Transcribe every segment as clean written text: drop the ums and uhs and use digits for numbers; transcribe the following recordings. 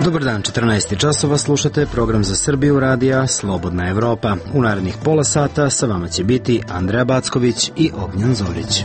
Dobar dan, 14 časova, slušate program za Srbiju radija Slobodna Evropa. U narednih pola sata sa vama će biti Andreja Backović i Ognjen Zorić.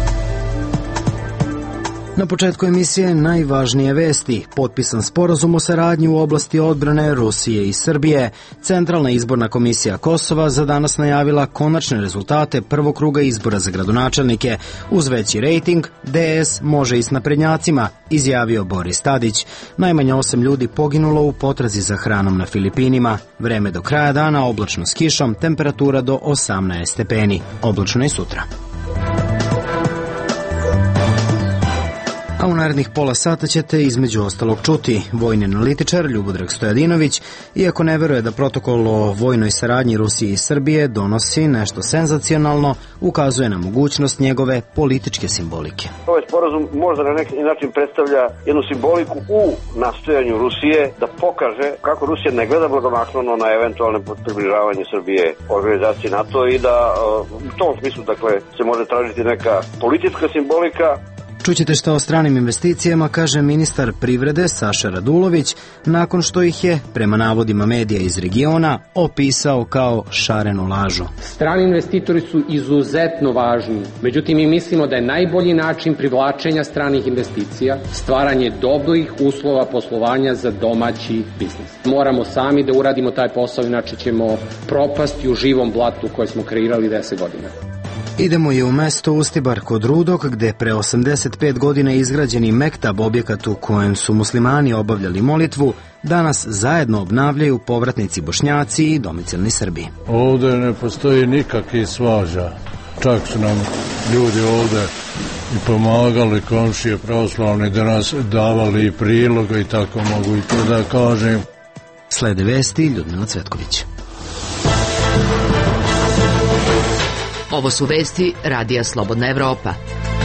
Na početku emisije najvažnije vesti. Potpisan sporazum o saradnji u oblasti odbrane Rusije i Srbije. Centralna izborna komisija Kosova za danas najavila konačne rezultate prvog kruga izbora za gradonačelnike. Uz veći rejting, DS može i s naprednjacima, izjavio Boris Tadić. Najmanje 8 ljudi poginulo u potrazi za hranom na Filipinima. Vreme do kraja dana oblačno s kišom, temperatura do 18 stepeni. Oblačno i sutra. A u narednih pola sata ćete između ostalog čuti vojni analitičar Ljubodrag Stojadinović, iako ne veruje da protokol o vojnoj saradnji Rusije i Srbije donosi nešto senzacionalno, ukazuje na mogućnost njegove političke simbolike. Ovaj sporazum možda na neki način predstavlja jednu simboliku u nastojanju Rusije da pokaže kako Rusija ne gleda blagonaklono na eventualne približavanje Srbije organizaciji NATO i da u tom smislu se može tražiti neka politička simbolika. Čućete šta o stranim investicijama kaže ministar privrede Saša Radulović, nakon što ih je, prema navodima medija iz regiona, opisao kao šarenu lažu. Strani investitori su izuzetno važni, međutim mi mislimo da je najbolji način privlačenja stranih investicija stvaranje dobrih uslova poslovanja za domaći biznis. Moramo sami da uradimo taj posao, inače ćemo propasti u živom blatu koje smo kreirali 10 godina. Idemo i u mesto Ustibar kod Rudok, gde pre 85 godina izgrađeni mektab, objekat u kojem su muslimani obavljali molitvu, danas zajedno obnavljaju povratnici Bošnjaci i domicilni Srbi. Ovde ne postoji nikakvih svađa. Čak su nam ljudi ovde i pomagali, komšije pravoslavni, da nas davali i priloga i tako mogu i to da kažem. Slede vesti Ljudmila Cvetković. Ovo su vesti radija Slobodna Evropa.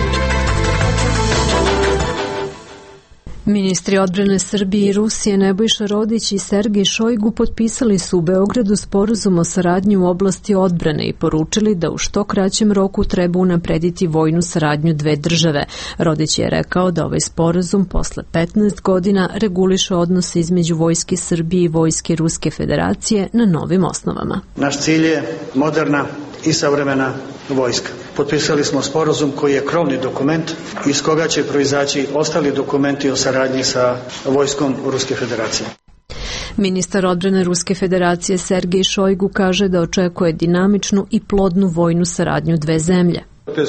Ministri odbrane Srbije i Rusije Nebojša Rodić i Sergej Šojgu potpisali su u Beogradu sporazum o saradnji u oblasti odbrane i poručili da u što kraćem roku treba unaprediti vojnu saradnju dve države. Rodić je rekao da ovaj sporazum posle 15 godina reguliše odnose između vojske Srbije i vojske Ruske federacije na novim osnovama. Naš cilj je moderna i savremena vojska. Potpisali smo sporazum koji je krovni dokument iz koga će proizaći ostali dokumenti o saradnji sa vojskom Ruske federacije. Ministar odbrane Ruske federacije Sergej Šojgu kaže da očekuje dinamičnu i plodnu vojnu saradnju dve zemlje.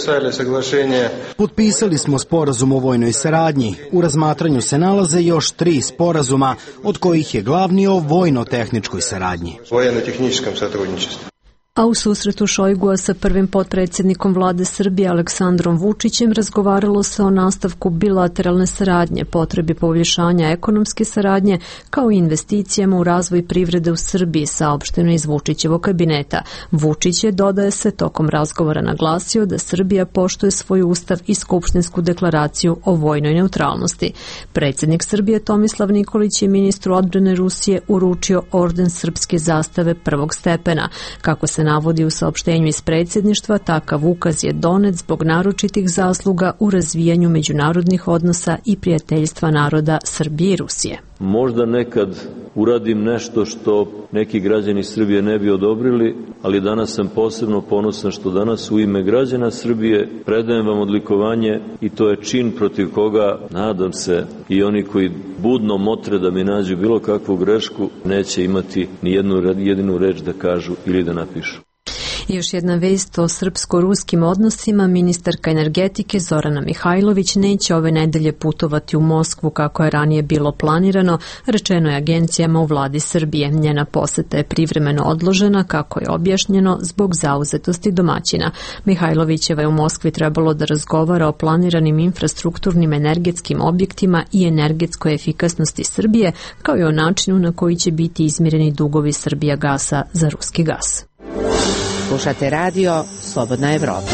Potpisali smo sporazum o vojnoj saradnji. U razmatranju se nalaze još 3 sporazuma, od kojih je glavni o vojno-tehničkoj saradnji. Vojno-tehničkom satrudničestvu. A u susretu Šojgua sa prvim potpredsjednikom vlade Srbije Aleksandrom Vučićem razgovaralo se o nastavku bilateralne saradnje, potrebi poboljšanja ekonomske saradnje, kao i investicijama u razvoj privrede u Srbiji, saopšteno iz Vučićevog kabineta. Vučić je, dodaje se, tokom razgovora naglasio da Srbija poštuje svoj ustav i skupštinsku deklaraciju o vojnoj neutralnosti. Predsjednik Srbije Tomislav Nikolić je ministru odbrane Rusije uručio orden srpske zastave prvog stepena. Kako se navodi u saopštenju iz predsjedništva, takav ukaz je donet zbog naročitih zasluga u razvijanju međunarodnih odnosa i prijateljstva naroda Srbije i Rusije. Možda nekad uradim nešto što neki građani Srbije ne bi odobrili, ali danas sam posebno ponosan što danas u ime građana Srbije predajem vam odlikovanje i to je čin protiv koga, nadam se, i oni koji budno motre da mi nađu bilo kakvu grešku, neće imati ni jedinu reč da kažu ili da napišu. Još jedna vest o srpsko-ruskim odnosima. Ministarka energetike Zorana Mihajlović neće ove nedelje putovati u Moskvu kako je ranije bilo planirano, rečeno je agencijama u vladi Srbije. Njena poseta je privremeno odložena, kako je objašnjeno, zbog zauzetosti domaćina. Mihajlovićeva je u Moskvi trebalo da razgovara o planiranim infrastrukturnim energetskim objektima i energetskoj efikasnosti Srbije, kao i o načinu na koji će biti izmireni dugovi Srbijagasa za ruski gas. Slušate radio Slobodna Evropa.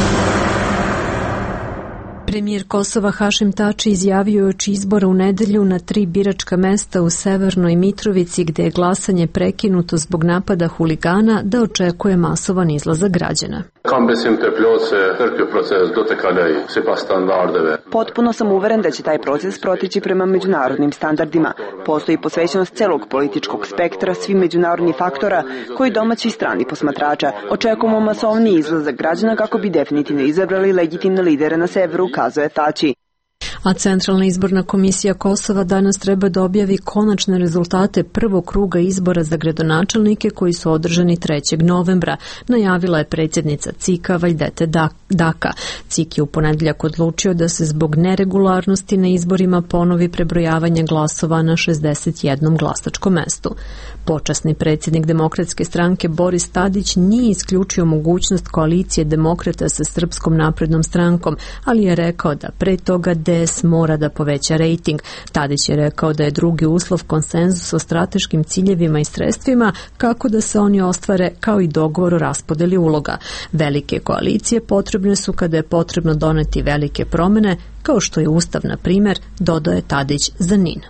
Premijer Kosova Hašim Tači izjavio je oči izbora u nedelju na 3 biračka mesta u Severnoj Mitrovici, gde je glasanje prekinuto zbog napada huligana, da očekuje masovan izlazak građana. Potpuno sam uveren da će taj proces proteći prema međunarodnim standardima. Postoji posvećenost celog političkog spektra, svih međunarodnih faktora koji domaći i strani posmatrača. Očekujemo masovni izlazak građana kako bi definitivno izabrali legitimne lidere na severu, kazuje Tači. A Centralna izborna komisija Kosova danas treba da objavi konačne rezultate prvog kruga izbora za gradonačelnike koji su održani 3. novembra, najavila je predsjednica CIK-a Vajdete Daka. CIK je u ponedeljak odlučio da se zbog neregularnosti na izborima ponovi prebrojavanje glasova na 61 glasačkom mestu. Počasni predsjednik Demokratske stranke Boris Tadić nije isključio mogućnost koalicije demokrata sa Srpskom naprednom strankom, ali je rekao da pre toga DS mora da poveća rejting. Tadić je rekao da je drugi uslov konsenzus o strateškim ciljevima i sredstvima kako da se oni ostvare, kao i dogovor o raspodeli uloga. Velike koalicije potrebne su kada je potrebno doneti velike promene, kao što je Ustav, na primjer, dodao je Tadić za NIN.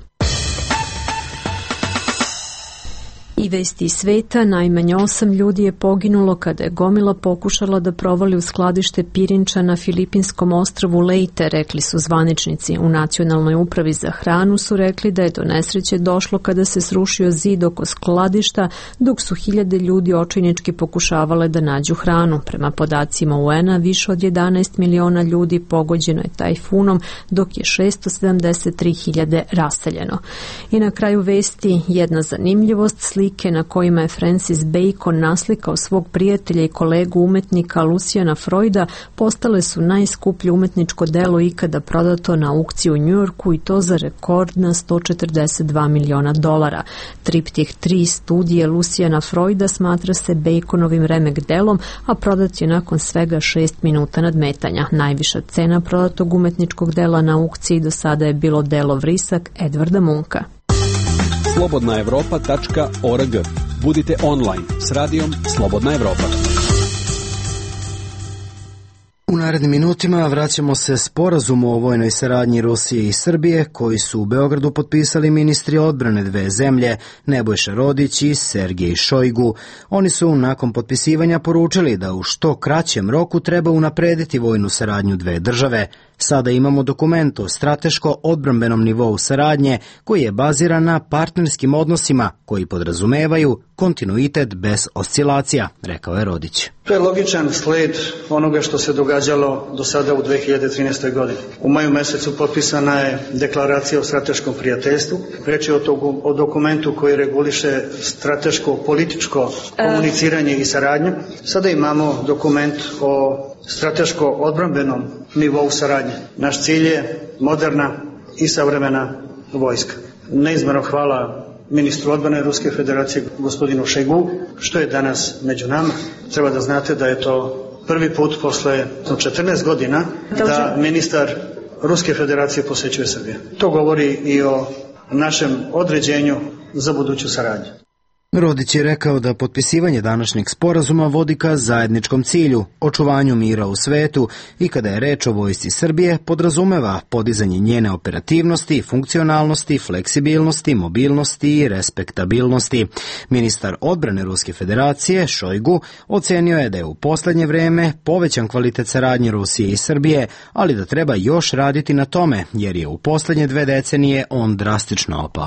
I vesti iz sveta, najmanje 8 ljudi je poginulo kada je gomila pokušala da provali u skladište pirinča na filipinskom ostrvu Leyte, rekli su zvaničnici. U Nacionalnoj upravi za hranu su rekli da je do nesreće došlo kada se srušio zid oko skladišta, dok su hiljade ljudi očajnički pokušavale da nađu hranu. Prema podacima UN-a, više od 11 miliona ljudi pogođeno je tajfunom, dok je 673.000 raseljeno. I na kraju vesti jedna zanimljivost, slike na kojima je Francis Bacon naslikao svog prijatelja i kolegu umetnika Luciana Freuda postale su najskuplje umetničko delo ikada prodato na aukciji u Njujorku, i to za rekordna $142 miliona. Triptih 3 studije Luciana Freuda smatra se Baconovim remek delom, a prodat je nakon svega 6 minuta nadmetanja. Najviša cena prodatog umetničkog dela na aukciji do sada je bilo delo Vrisak Edvarda Munka. slobodnaevropa.org. Budite online s radijom Slobodna Evropa. U narednim minutima vraćamo se sporazumu o vojnoj saradnji Rusije i Srbije koji su u Beogradu potpisali ministri odbrane dve zemlje, Nebojša Rodić i Sergej Šojgu. Oni su nakon potpisivanja poručili da u što kraćem roku treba unaprediti vojnu saradnju dve države. Sada imamo dokument o strateško-odbrambenom nivou saradnje koji je baziran na partnerskim odnosima koji podrazumevaju kontinuitet bez oscilacija, rekao je Rodić. To je logičan sled onoga što se događalo do sada u 2013. godini. U maju mesecu potpisana je deklaracija o strateškom prijateljstvu. Reč je o dokumentu koji reguliše strateško-političko komuniciranje i saradnju. Sada imamo dokument o strateško-odbrambenom nivou saradnje. Naš cilj je moderna i savremena vojska. Neizmjerno hvala ministru odbrane Ruske federacije, gospodinu Šojgu, što je danas među nama. Treba da znate da je to prvi put posle 14 godina da ministar Ruske federacije posećuje Srbiju. To govori i o našem određenju za buduću saradnju. Rodić je rekao da potpisivanje današnjeg sporazuma vodi ka zajedničkom cilju, očuvanju mira u svetu, i kada je reč o vojsci Srbije podrazumeva podizanje njene operativnosti, funkcionalnosti, fleksibilnosti, mobilnosti i respektabilnosti. Ministar odbrane Ruske federacije Šojgu ocenio je da je u poslednje vreme povećan kvalitet saradnje Rusije i Srbije, ali da treba još raditi na tome, jer je u poslednje 2 decenije on drastično opao.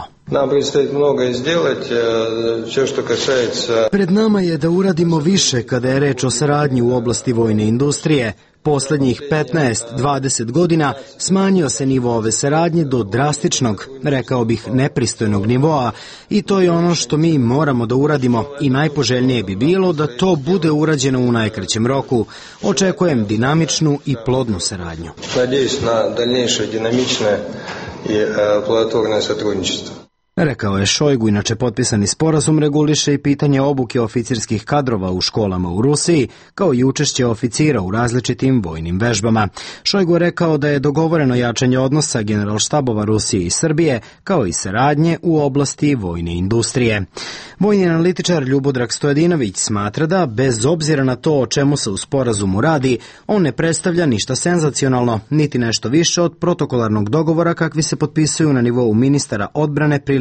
Pred nama je da uradimo više kada je reč o saradnji u oblasti vojne industrije. Poslednjih 15-20 godina smanjio se nivo ove saradnje do drastičnog, rekao bih nepristojnog nivoa, i to je ono što mi moramo da uradimo i najpoželjnije bi bilo da to bude urađeno u najkraćem roku. Očekujem dinamičnu i plodnu saradnju. Надеюсь на дальнейшее динамичное и плодотворное сотрудничество. Rekao je Šojgu. Inače, potpisani sporazum reguliše i pitanje obuke oficirskih kadrova u školama u Rusiji, kao i učešće oficira u različitim vojnim vežbama. Šojgu je rekao da je dogovoreno jačanje odnosa generalštabova Rusije i Srbije, kao i saradnje u oblasti vojne industrije. Vojni analitičar Ljubodrag Stojadinović smatra da, bez obzira na to o čemu se u sporazumu radi, on ne predstavlja ništa senzacionalno, niti nešto više od protokolarnog dogovora kakvi se potpisuju na nivou ministara odbrane prilikom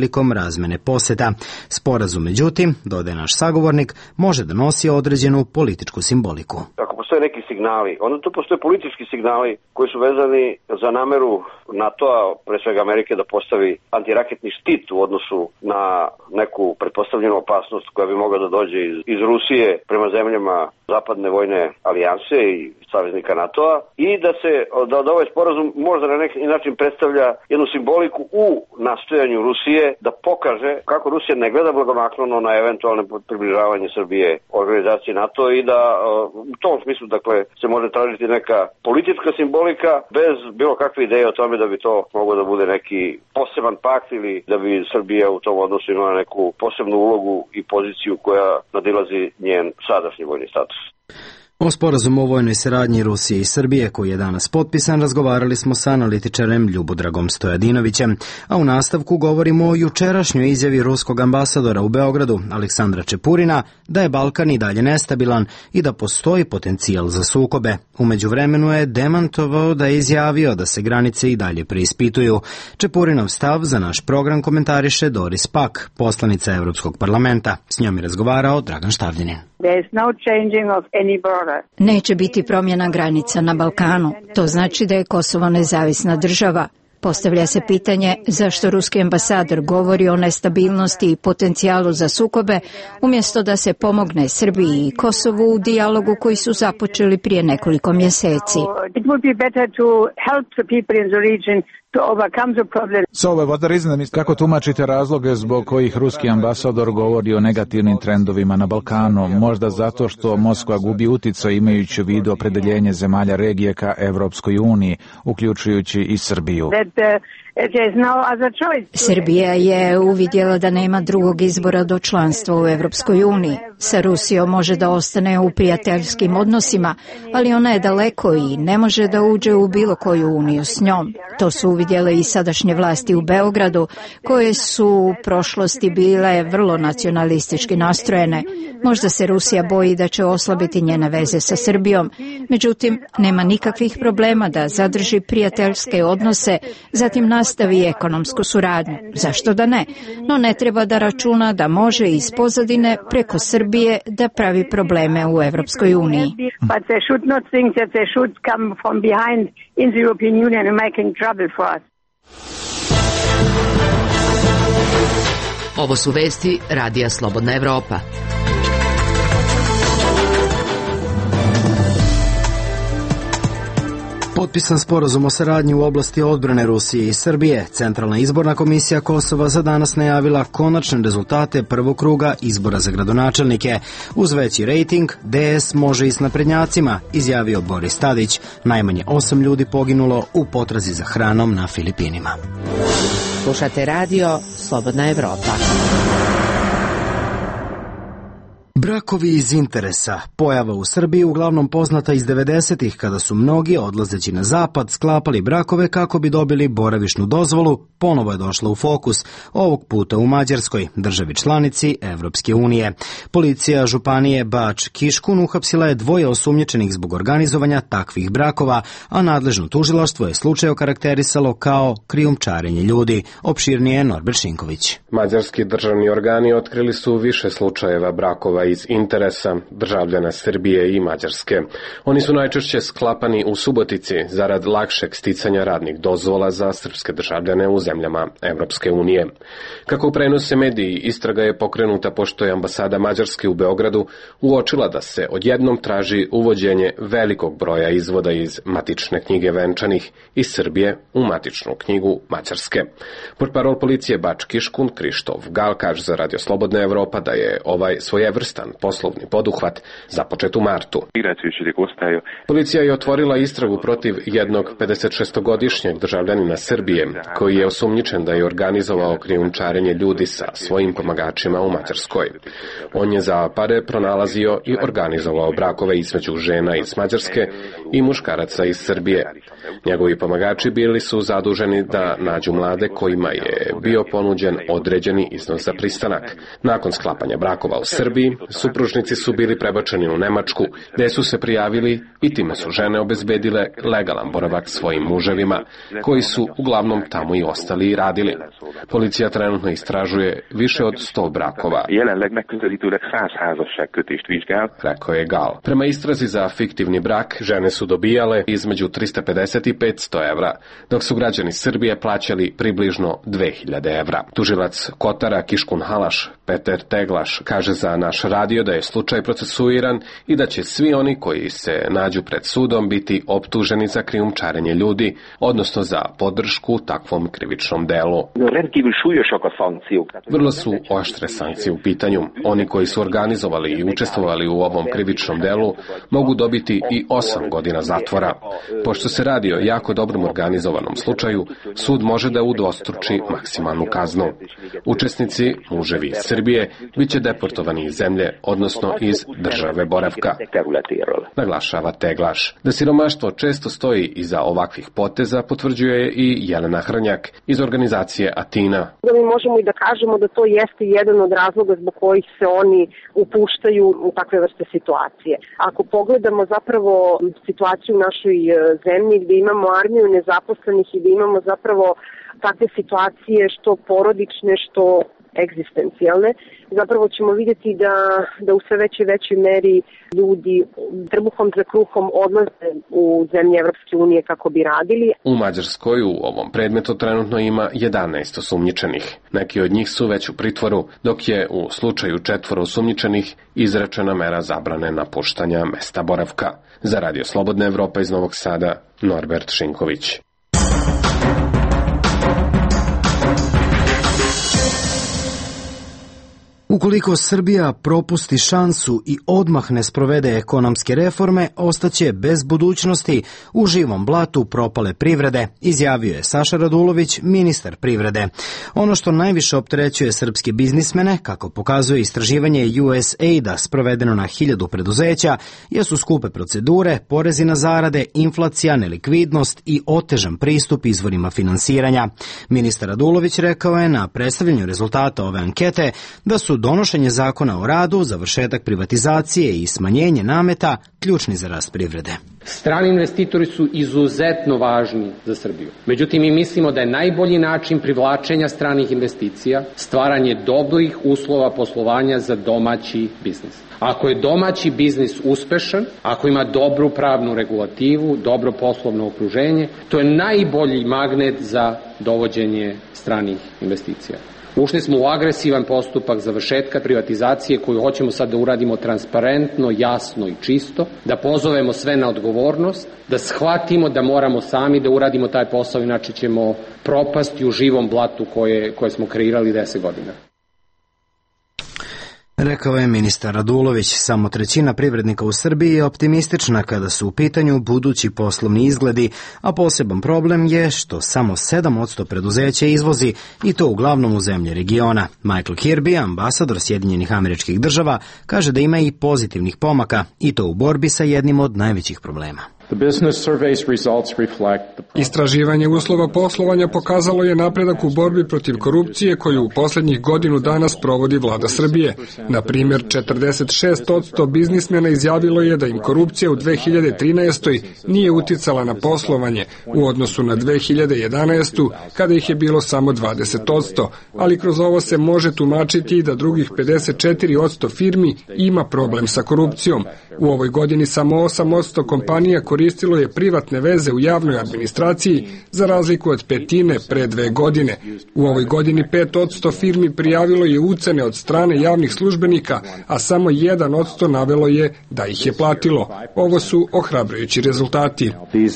prilikom razmene poseta. Sporazum, međutim, dodaje naš sagovornik, može da nosi određenu političku simboliku. Ako postoje neki signali, onda to postoje politički signali koji su vezani za nameru NATO-a, pre svega Amerike, da postavi antiraketni štit u odnosu na neku pretpostavljenu opasnost koja bi mogla da dođe iz Rusije prema zemljama zapadne vojne alijanse i saveznika NATO-a i da ovaj sporazum možda na neki način predstavlja jednu simboliku u nastojanju Rusije da pokaže kako Rusija ne gleda blagonaklono na eventualne približavanje Srbije organizaciji NATO i da u tom smislu dakle se može tražiti neka politička simbolika bez bilo kakve ideje o tome da bi to moglo da bude neki poseban pakt ili da bi Srbija u tom odnosu imala neku posebnu ulogu i poziciju koja nadilazi njen sadašnji vojni status. O sporazumu o vojnoj saradnji Rusije i Srbije, koji je danas potpisan, razgovarali smo sa analitičarem Ljubodragom Stojadinovićem, a u nastavku govorimo o jučerašnjoj izjavi ruskog ambasadora u Beogradu, Aleksandra Čepurina, da je Balkan i dalje nestabilan i da postoji potencijal za sukobe. U međuvremenu je demantovao da je izjavio da se granice i dalje preispituju. Čepurinov stav za naš program komentariše Doris Pak, poslanica Evropskog parlamenta. S njom je razgovarao Dragan Štavljanin. Neće biti promjena granica na Balkanu. To znači da je Kosovo nezavisna država. Postavlja se pitanje zašto ruski ambasador govori o nestabilnosti i potencijalu za sukobe, umjesto da se pomogne Srbiji i Kosovu u dijalogu koji su započeli prije nekoliko mjeseci. Kako tumačite razloge zbog kojih ruski ambasador govori o negativnim trendovima na Balkanu? Možda zato što Moskva gubi uticaj imajući u vidu opredeljenje zemalja regije ka Evropskoj uniji, uključujući i Srbiju. Srbija je uvidjela da nema drugog izbora do članstva u Evropskoj uniji. Sa Rusijom može da ostane u prijateljskim odnosima, ali ona je daleko i ne može da uđe u bilo koju uniju s njom. To su uvidjele i sadašnje vlasti u Beogradu, koje su u prošlosti bile vrlo nacionalistički nastrojene. Možda se Rusija boji da će oslabiti njene veze sa Srbijom, međutim nema nikakvih problema da zadrži prijateljske odnose, zatim nastavi ekonomsku suradnju. Zašto da ne? No ne treba da računa da može iz pozadine preko Srbije da pravi probleme u Evropskoj uniji. Ovo su vesti Radija Slobodna Evropa. Potpisan sporazum o saradnji u oblasti odbrane Rusije i Srbije. Centralna izborna komisija Kosova za danas najavila konačne rezultate prvog kruga izbora za gradonačelnike. Uz veći rejting, DS može i s naprednjacima, izjavio Boris Tadić. Najmanje 8 ljudi poginulo u potrazi za hranom na Filipinima. Slušate radio Slobodna Evropa. Brakovi iz interesa. Pojava u Srbiji uglavnom poznata iz 90-ih, kada su mnogi, odlazeći na zapad, sklapali brakove kako bi dobili boravišnu dozvolu, ponovo je došla u fokus, ovog puta u Mađarskoj, državi članici Evropske unije. Policija županije Bač-Kiškun uhapsila je 2 osumnjičenih zbog organizovanja takvih brakova, a nadležno tužilaštvo je slučaj okarakterisalo kao krijumčarenje ljudi. Opširnije Norbert Šinković. Mađarski državni organi otkrili su više slučajeva brakova iz interesa državljana Srbije i Mađarske. Oni su najčešće sklapani u Subotici zarad lakšeg sticanja radnih dozvola za srpske državljane u zemljama Evropske unije. Kako prenose mediji, istraga je pokrenuta pošto je ambasada Mađarske u Beogradu uočila da se odjednom traži uvođenje velikog broja izvoda iz matične knjige venčanih iz Srbije u matičnu knjigu Mađarske. Portparol policije Bač-Kiškun Krištof Gal kaže za Radio Slobodna Evropa da je ovaj svojevrstan poslovni poduhvat započet u martu. Policija je otvorila istragu protiv jednog 56-godišnjeg državljanina Srbije, koji je osumnjičen da je organizovao krijumčarenje ljudi sa svojim pomagačima u Mađarskoj. On je za pare pronalazio i organizovao brakove između žena iz Mađarske i muškaraca iz Srbije. Njegovi pomagači bili su zaduženi da nađu mlade kojima je bio ponuđen određeni iznos za pristanak. Nakon sklapanja brakova u Srbiji, Supružnici su bili prebačeni u Nemačku, gde su se prijavili i time su žene obezbedile legalan boravak svojim muževima, koji su uglavnom tamo i ostali i radili. Policija trenutno istražuje više od 100 brakova, rekao je Gal. Prema istrazi za fiktivni brak, žene su dobijale između 350 i 500 evra, dok su građani Srbije plaćali približno 2000 evra. Tužilac Kotara Kiškun Halaš, Peter Teglaš, kaže za naš radio da je slučaj procesuiran i da će svi oni koji se nađu pred sudom biti optuženi za krijumčarenje ljudi, odnosno za podršku takvom krivičnom delu. Vrlo su oštre sankcije u pitanju. Oni koji su organizovali i učestvovali u ovom krivičnom delu mogu dobiti i 8 godina zatvora. Pošto se radi o jako dobrom organizovanom slučaju, sud može da udvostruči maksimalnu kaznu. Učesnici, muževi iz Srbije, bit će deportovani iz zemlje, odnosno iz države boravka. Naglašava Teglaš. Da siromaštvo često stoji iza ovakvih poteza potvrđuje i Jelena Hrnjak iz organizacije Atina. Mi možemo i da kažemo da to jeste jedan od razloga zbog kojih se oni upuštaju u takve vrste situacije. Ako pogledamo zapravo situaciju u našoj zemlji gdje imamo armiju nezaposlenih i gdje imamo zapravo takve situacije što porodične, što egzistencijalne, zapravo ćemo vidjeti da u sve većoj meri ljudi trbuhom za kruhom odlaze u zemlje Evropske unije kako bi radili. U Mađarskoj u ovom predmetu trenutno ima 11 osumnjičenih. Neki od njih su već u pritvoru, dok je u slučaju 4 osumnjičenih izrečena mera zabrane napuštanja mesta boravka. Za Radio Slobodna Evropa iz Novog Sada, Norbert Šinković. Ukoliko Srbija propusti šansu i odmah ne sprovede ekonomske reforme, ostaće bez budućnosti u živom blatu propale privrede, izjavio je Saša Radulović, ministar privrede. Ono što najviše opterećuje srpske biznismene, kako pokazuje istraživanje USAID-a sprovedeno na 1000 preduzeća, jesu skupe procedure, porezi na zarade, inflacija, nelikvidnost i otežan pristup izvorima finansiranja. Ministar Radulović rekao je na predstavljanju rezultata ove ankete da su donošenje zakona o radu, završetak privatizacije i smanjenje nameta ključni za rast privrede. Strani investitori su izuzetno važni za Srbiju. Međutim, mi mislimo da je najbolji način privlačenja stranih investicija stvaranje dobrih uslova poslovanja za domaći biznis. Ako je domaći biznis uspešan, ako ima dobru pravnu regulativu, dobro poslovno okruženje, to je najbolji magnet za dovođenje stranih investicija. Ušli smo u agresivan postupak završetka privatizacije koju hoćemo sad da uradimo transparentno, jasno i čisto, da pozovemo sve na odgovornost, da shvatimo da moramo sami da uradimo taj posao, inače ćemo propasti u živom blatu koje smo kreirali 10 godina. Rekao je ministar Radulović. Samo 1/3 privrednika u Srbiji je optimistična kada su u pitanju budući poslovni izgledi, a poseban problem je što samo 7% preduzeća izvozi i to uglavnom u zemlje regiona. Michael Kirby, ambasador Sjedinjenih Američkih Država, kaže da ima i pozitivnih pomaka i to u borbi sa jednim od najvećih problema. Istraživanje uslova poslovanja pokazalo je napredak u borbi protiv korupcije koju u posljednjih godinu dana sprovodi vlada Srbije. Na primjer, 46% biznismena izjavilo je da im korupcija u 2013. nije uticala na poslovanje u odnosu na 2011. kada ih je bilo samo 20%, ali kroz ovo se može tumačiti i da drugih 54% firmi ima problem sa korupcijom. U ovoj godini samo 8% kompanija koristilo je privatne veze u javnoj administraciji za razliku od 1/5 pre 2 godine. U ovoj godini 5% firmi prijavilo je ucene od strane javnih službenika, a samo 1% navelo je da ih je platilo. Ovo su ohrabrujući rezultati.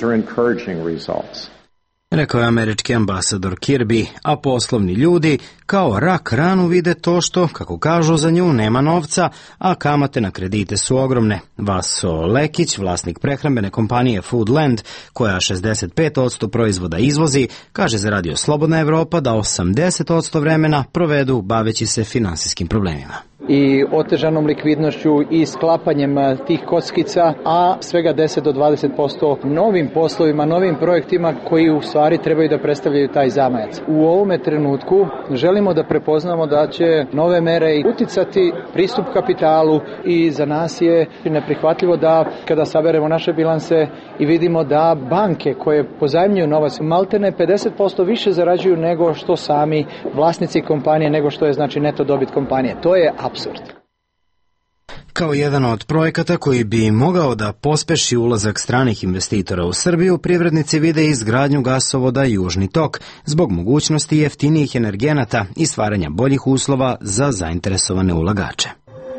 Rekao je američki ambasador Kirby, a poslovni ljudi kao rak ranu vide to što, kako kažu, za nju nema novca, a kamate na kredite su ogromne. Vaso Lekić, vlasnik prehrambene kompanije Foodland, koja 65% proizvoda izvozi, kaže za Radio Slobodna Evropa da 80% vremena provedu baveći se finansijskim problemima. i otežanom likvidnošću i sklapanjem tih kockica, a svega 10 do 20% novim poslovima, novim projektima koji u stvari trebaju da predstavljaju taj zamajac. U ovome trenutku želimo da prepoznamo da će nove mere uticati pristup kapitalu i za nas je neprihvatljivo da kada saberemo naše bilanse i vidimo da banke koje pozajmljuju novac maltene 50% više zarađuju nego što sami vlasnici kompanije, nego što je znači neto dobit kompanije. To je apsurd. Kao jedan od projekata koji bi mogao da pospeši ulazak stranih investitora u Srbiju, privrednici vide izgradnju gasovoda Južni tok zbog mogućnosti jeftinijih energenata i stvaranja boljih uslova za zainteresovane ulagače.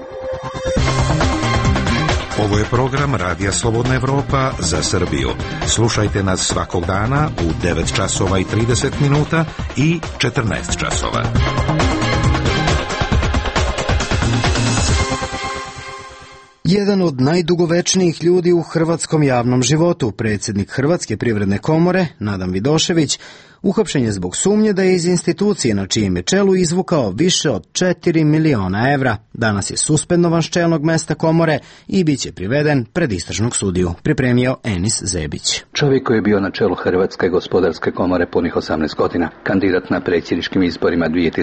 Ovo je program Radija Slobodna Evropa za Srbiju. Slušajte nas svakog dana u 9 časova i 30 minuta i 14 časova. Jedan od najdugovečnijih ljudi u hrvatskom javnom životu, predsjednik Hrvatske privredne komore, Nadan Vidošević, uhapšen je zbog sumnje da je iz institucije na čijem je čelu izvukao više od 4 miliona evra. Danas je suspendovan s čelnog mesta komore i bit će priveden pred istražnog sudiju, pripremio Enis Zebić. Čovjek koji je bio na čelu Hrvatske gospodarske komore punih 18 godina, kandidat na predsjedničkim izborima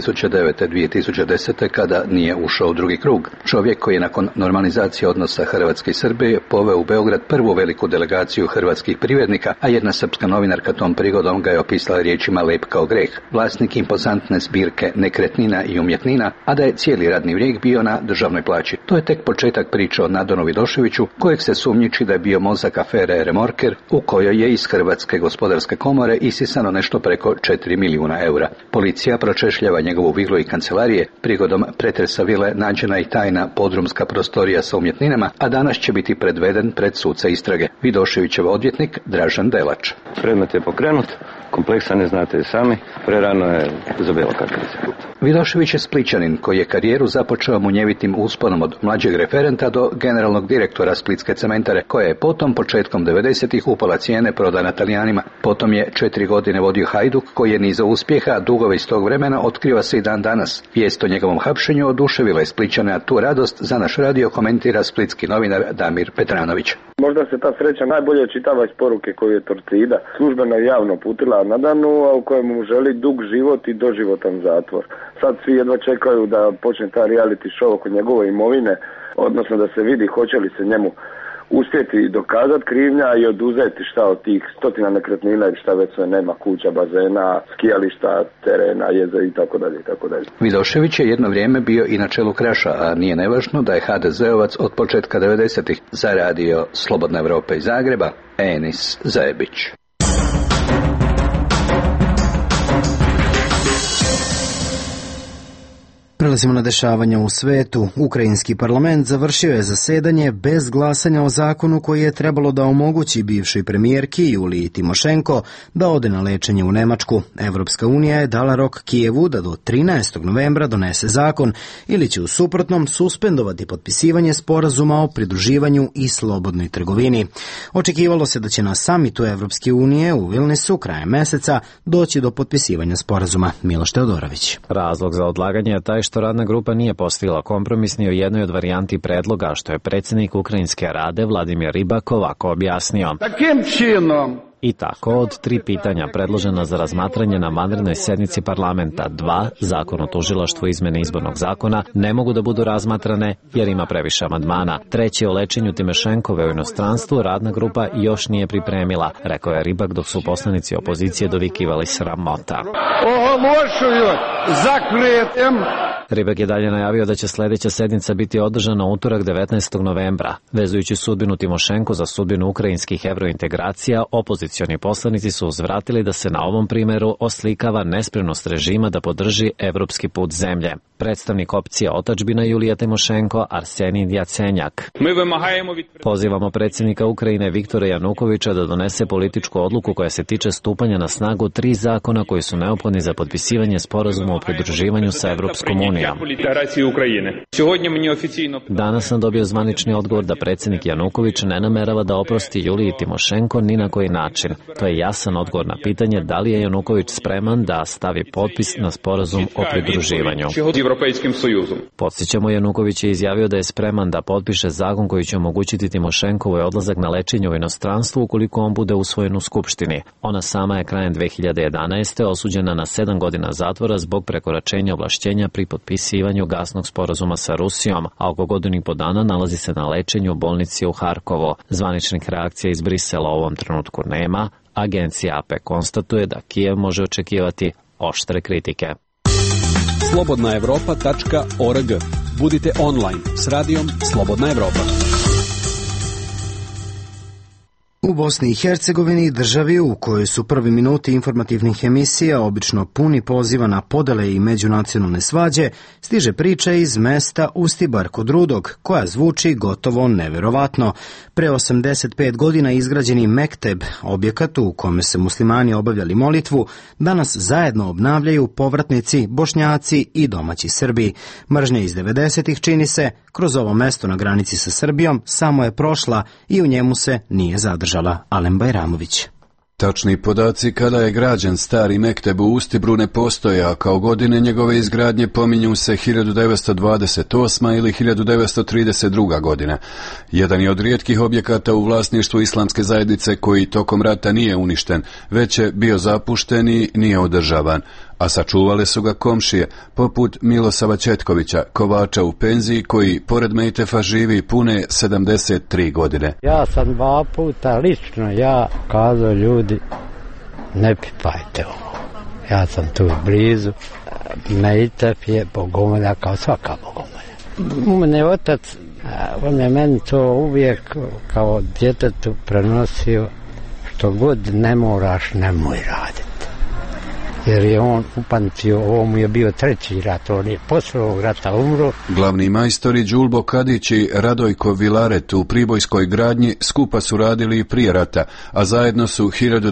2009-2010 kada nije ušao u drugi krug. Čovjek koji je nakon normalizacije odnosa Hrvatske i Srbije poveo u Beograd prvu veliku delegaciju hrvatskih privrednika, a jedna srpska novinarka tom prigodom ga je opisala riječima lep kao greh. Vlasnik impozantne zbirke nekretnina i umjetnina, a da je cijeli radni vijek bio na državnoj plaći. To je tek početak priče o Nadanu Vidoševiću, kojeg se sumnjiči da je bio mozak afere Remorker, u kojoj je iz Hrvatske gospodarske komore isisano nešto preko 4 milijuna eura. Policija pročešljava njegovu vilu i kancelarije, prigodom pretresa vile nađena i tajna podrumska prostorija sa umjetninama, a danas će biti predveden pred suca istrage. Vidoševićev odvjetnik Dražen Delač. Predmet je pokrenut, kompleksa ne znate sami, prerano je za bilo kakav izgled. Vidošević je Splićanin koji je karijeru započeo munjevitim usponom od mlađeg referenta do generalnog direktora Splitske cementare, koja je potom početkom 90-ih upala cijene prodana Talijanima. Potom je 4 godine vodio Hajduk koji je nizao uspjeha, a dugove iz tog vremena otkriva se i dan danas. Vijest o njegovom hapšenju oduševila je Splićane, a tu radost za naš radio komentira splitski novinar Damir Petranović. Možda se ta sreća najbolje očitava iz poruke koju je Torcida službeno i javno putila Nadanu, a u kojemu mu želi dug život i doživotan zatvor. Sad svi jedva čekaju da počne ta reality show oko njegove imovine, odnosno da se vidi hoće li se njemu uspjeti dokazati krivnja i oduzeti šta od tih stotina nekretnina i šta već sve nema, kuća, bazena, skijališta, terena, jezera i tako dalje, i tako dalje. Vidošević je jedno vrijeme bio i na čelu Kraša, a nije nevažno da je HDZ-ovac od početka 90-ih. Za radio Slobodna Evropa iz Zagreba, Enis Zebić. Prelazimo na dešavanja u svetu. Ukrajinski parlament završio je zasedanje bez glasanja o zakonu koji je trebalo da omogući bivšoj premijerki Juliji Timošenko da ode na lečenje u Nemačku. Evropska unija je dala rok Kijevu da do 13. novembra donese zakon ili će u suprotnom suspendovati potpisivanje sporazuma o pridruživanju i slobodnoj trgovini. Očekivalo se da će na samitu Evropske unije u Vilnisu krajem meseca doći do potpisivanja sporazuma. Miloš Teodorović. Razlog za odlaganje je taj što radna grupa nije postigla kompromis ni o jednoj od varijanti predloga, što je predsjednik Ukrajinske rade Vladimir Ribak ovako objasnio. I tako, od 3 pitanja predložena za razmatranje na vanrednoj sednici parlamenta, 2, zakon o tužilaštvu izmene izbornog zakona, ne mogu da budu razmatrane jer ima previše amandmana. 3. o lečenju Timošenkove u inostranstvu radna grupa još nije pripremila, rekao je Ribak dok su poslanici opozicije dovikivali sramota. Ribak je dalje najavio da će sljedeća sednica biti održana utorak 19. novembra. Vezujući sudbinu Timošenko za sudbinu ukrajinskih evrointegracija, opozicioni poslanici su uzvratili da se na ovom primjeru oslikava nespremnost režima da podrži evropski put zemlje. Predstavnik opcije Otadžbina Julija Timošenko, Arsenij Djacenjak. Pozivamo predsjednika Ukrajine Viktora Janukovića da donese političku odluku koja se tiče stupanja na snagu 3 zakona koji su neophodni za potpisivanje sporazuma o pridruživanju sa Evropskom unijom. unijom. Danas sam dobio zvanični odgovor da predsjednik Januković ne namerava da oprosti Juliji Timošenko ni na koji način. To je jasan odgovor na pitanje da li je Januković spreman da stavi potpis na sporazum o pridruživanju. Podsjećamo, Januković je izjavio da je spreman da potpiše zakon koji će omogućiti Timošenkovoj odlazak na lečenje u inostranstvu ukoliko on bude usvojen u Skupštini. Ona sama je krajem 2011. osuđena na 7 godina zatvora zbog prekoračenja ovlašćenja pri potpisivanju gasnog sporazuma sa Rusijom, a oko godinu i po dana nalazi se na lečenju u bolnici u Harkovo. Zvaničnih reakcija iz Brisela u ovom trenutku nema. Agencija AP konstatuje da Kijev može očekivati oštre kritike. slobodnaevropa.org. Budite online s radijom Slobodna Evropa. U Bosni i Hercegovini, državi u kojoj su prvi minuti informativnih emisija obično puni poziva na podele i međunacionalne svađe, stiže priča iz mesta Ustibar kod Rudog, koja zvuči gotovo neverovatno. Pre 85 godina izgrađeni Mekteb, objekat u kome se muslimani obavljali molitvu, danas zajedno obnavljaju povratnici, Bošnjaci i domaći Srbi. Mržnja iz 90-ih, čini se, kroz ovo mesto na granici sa Srbijom samo je prošla i u njemu se nije zadržala. Alen Bajramović. Tačni podaci kada je građen stari Mekteb u Ustibru ne postoje, a kao godine njegove izgradnje pominju se 1928. ili 1932. godina. Jedan je od rijetkih objekata u vlasništvu islamske zajednice koji tokom rata nije uništen, već je bio zapušten i nije održavan. A sačuvale su ga komšije, poput Milosava Četkovića, kovača u penziji, koji pored Mejtefa živi pune 73 godine. Ja sam 2 puta lično kazao ljudi, ne pipajte ovo. Ja sam tu blizu. Mejtef je bogomolja kao svaka bogomolja. U mene otac, on je meni to uvijek kao djetetu prenosio, što god ne moraš, nemoj raditi. Jer je on upamtio, ovo mu je bio 3. rat, on je posle ovog rata umro. Glavni majstori Đulbo Kadić i Radojko Vilaret u pribojskoj gradnji skupa su radili i prije rata, a zajedno su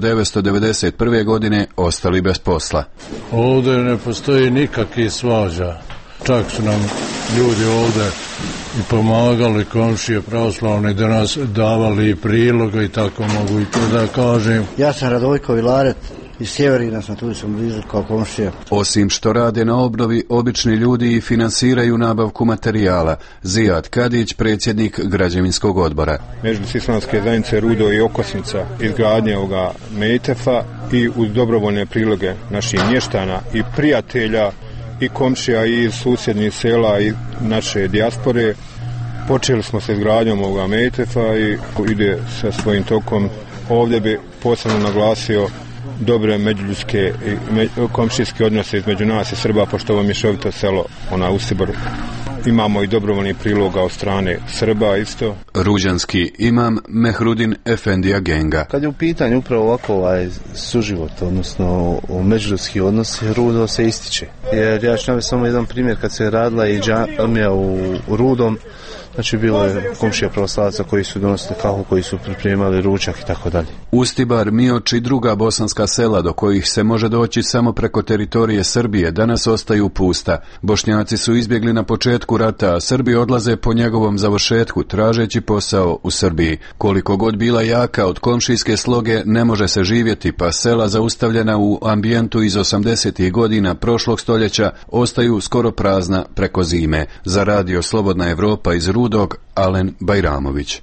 1991. godine ostali bez posla. Ovdje ne postoji nikakvih svađa. Čak su nam ljudi ovdje i pomagali, komšije pravoslavni, da nas davali priloga i tako mogu i to da kažem. Ja sam Radojko Vilaret. Iz Sjeverina sam, tu sam blizu kao komšija. Osim što rade na obnovi, obični ljudi i finansiraju nabavku materijala. Zijad Kadić, predsjednik građevinskog odbora. Međuislamske zajednice Rudo i Okosnica, izgradnje ovoga Mejtefa i uz dobrovoljne priloge naših mještana i prijatelja i komšija i iz susjednih sela i naše dijaspore, počeli smo sa izgradnjom ovoga Mejtefa i ide sa svojim tokom. Ovdje bi posebno naglasio dobre međuljudske i komšijske odnose između nas i Srba, pošto ovo je mješovito selo, Ustibor. Imamo i dobrovoljni priloga od strane Srba isto. Ruđanski imam Mehrudin Efendija Genga. Kad je u pitanju upravo ovako suživot, odnosno međuljudski odnos, Rudo se ističe. Jer ja ću navesti samo jedan primjer, kad se radila i džamija u Rudom, znači bilo je komšija pravoslavaca koji su donosili kahu, koji su pripremali ručak i tako dalje. Ustibar, Mioč i druga bosanska sela do kojih se može doći samo preko teritorije Srbije danas ostaju pusta. Bošnjaci su izbjegli na početku rata, a Srbi odlaze po njegovom završetku tražeći posao u Srbiji. Koliko god bila jaka od komšijske sloge ne može se živjeti, pa sela zaustavljena u ambijentu iz 80. godina prošlog stoljeća ostaju skoro prazna preko zime. Za radio Slobodna Evropa iz Rudog, Alen Bajramović.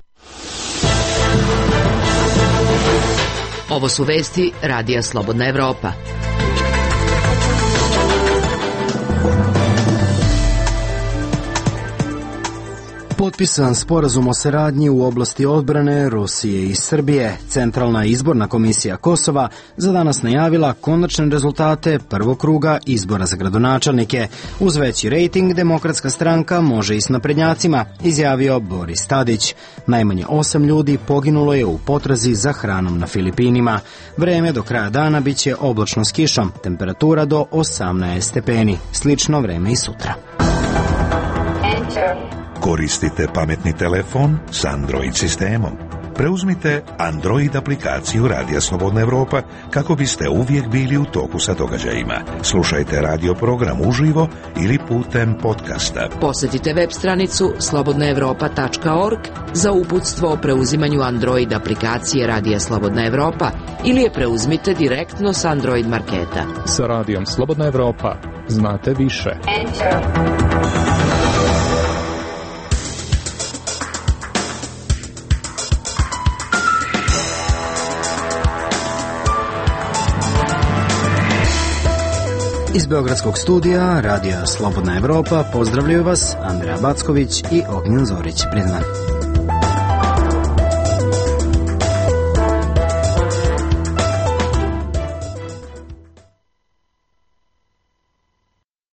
Ovo su vesti Radija Slobodna Evropa. Potpisan sporazum o saradnji u oblasti odbrane Rusije i Srbije. Centralna izborna komisija Kosova za danas najavila konačne rezultate prvog kruga izbora za gradonačelnike. Uz veći rejting, Demokratska stranka može i s naprednjacima, izjavio Boris Tadić. Najmanje 8 ljudi poginulo je u potrazi za hranom na Filipinima. Vreme do kraja dana biće oblačno s kišom, temperatura do 18 stepeni. Slično vreme i sutra. Koristite pametni telefon s Android sistemom. Preuzmite Android aplikaciju Radija Slobodna Evropa kako biste uvijek bili u toku sa događajima. Slušajte radio program uživo ili putem podcasta. Posjetite web stranicu slobodnaevropa.org za uputstvo o preuzimanju Android aplikacije Radija Slobodna Evropa ili je preuzmite direktno s Android marketa. Sa Radijom Slobodna Evropa znate više. Iz Beogradskog studija Radija Slobodna Evropa pozdravljaju vas Andreja Backović i Ognjen Zorić Prizman.